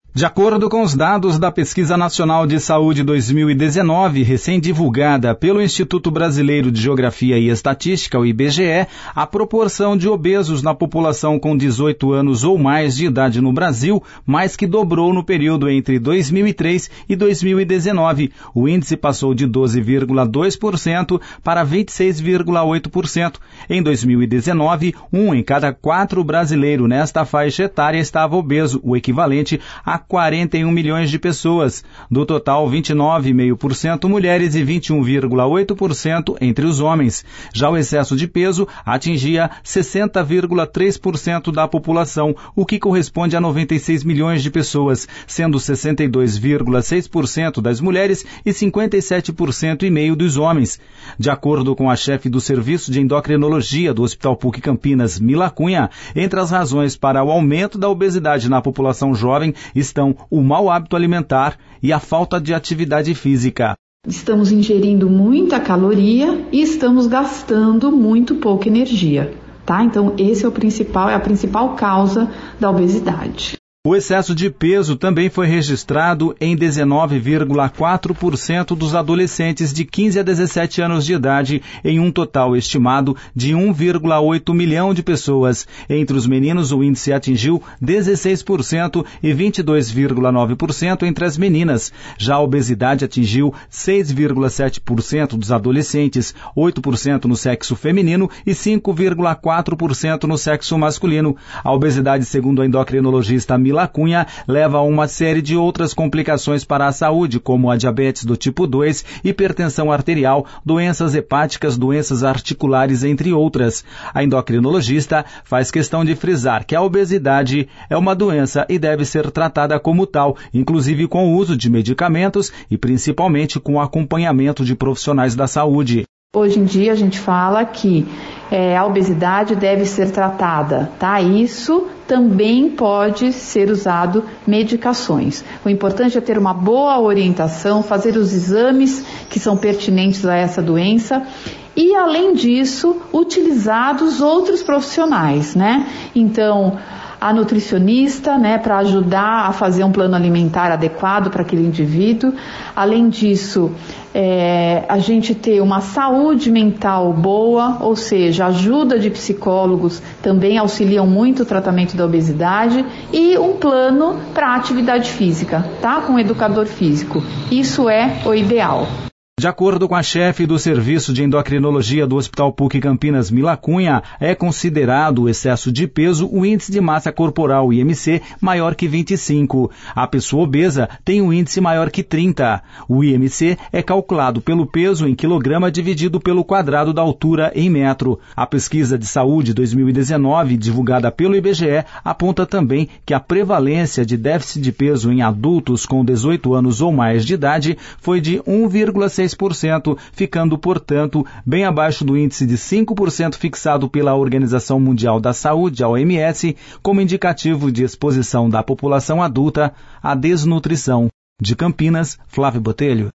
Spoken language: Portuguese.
De acordo com os dados da Pesquisa Nacional de Saúde 2019, recém-divulgada pelo Instituto Brasileiro de Geografia e Estatística, o IBGE, a proporção de obesos na população com 18 anos ou mais de idade no Brasil mais que dobrou no período entre 2003 e 2019. O índice passou de 12,2% para 26,8%. Em 2019, 1 em cada 4 brasileiros nesta faixa etária estava obeso, o equivalente a 41 milhões de pessoas. Do total, 29,5% mulheres e 21,8% entre os homens. Já o excesso de peso atingia 60,3% da população, o que corresponde a 96 milhões de pessoas, sendo 62,6% das mulheres e 57,5% dos homens. De acordo com a chefe do Serviço de Endocrinologia do Hospital PUC Campinas, Mila Cunha, entre as razões para o aumento da obesidade na população jovem estão o mau hábito alimentar e a falta de atividade física. Estamos ingerindo muita caloria e estamos gastando muito pouca energia, tá? Então esse é a principal causa da obesidade. O excesso de peso também foi registrado em 19,4% dos adolescentes de 15 a 17 anos de idade, em um total estimado de 1,8 milhão de pessoas. Entre os meninos, o índice atingiu 16% e 22,9% entre as meninas. Já a obesidade atingiu 6,7% dos adolescentes, 8% no sexo feminino e 5,4% no sexo masculino. A obesidade, segundo a endocrinologista Mila Cunha, leva a uma série de outras complicações para a saúde, como a diabetes do tipo 2, hipertensão arterial, doenças hepáticas, doenças articulares, entre outras. A endocrinologista faz questão de frisar que a obesidade é uma doença e deve ser tratada como tal, inclusive com o uso de medicamentos e principalmente com o acompanhamento de profissionais da saúde. Hoje em dia a gente fala que a obesidade deve ser tratada, tá? Isso também pode ser usado medicações. O importante é ter uma boa orientação, fazer os exames que são pertinentes a essa doença e, além disso, utilizar dos outros profissionais, né? Então, a nutricionista, né, para ajudar a fazer um plano alimentar adequado para aquele indivíduo. Além disso, a gente ter uma saúde mental boa, ou seja, a ajuda de psicólogos também auxiliam muito o tratamento da obesidade e um plano para atividade física, tá? Com um educador físico. Isso é o ideal. De acordo com a chefe do Serviço de Endocrinologia do Hospital PUC Campinas, Mila Cunha, é considerado o excesso de peso o índice de massa corporal, o IMC, maior que 25. A pessoa obesa tem um índice maior que 30. O IMC é calculado pelo peso em quilograma dividido pelo quadrado da altura em metro. A pesquisa de saúde 2019, divulgada pelo IBGE, aponta também que a prevalência de déficit de peso em adultos com 18 anos ou mais de idade foi de 1,6%, ficando, portanto, bem abaixo do índice de 5% fixado pela Organização Mundial da Saúde, a OMS, como indicativo de exposição da população adulta à desnutrição. De Campinas, Flávio Botelho.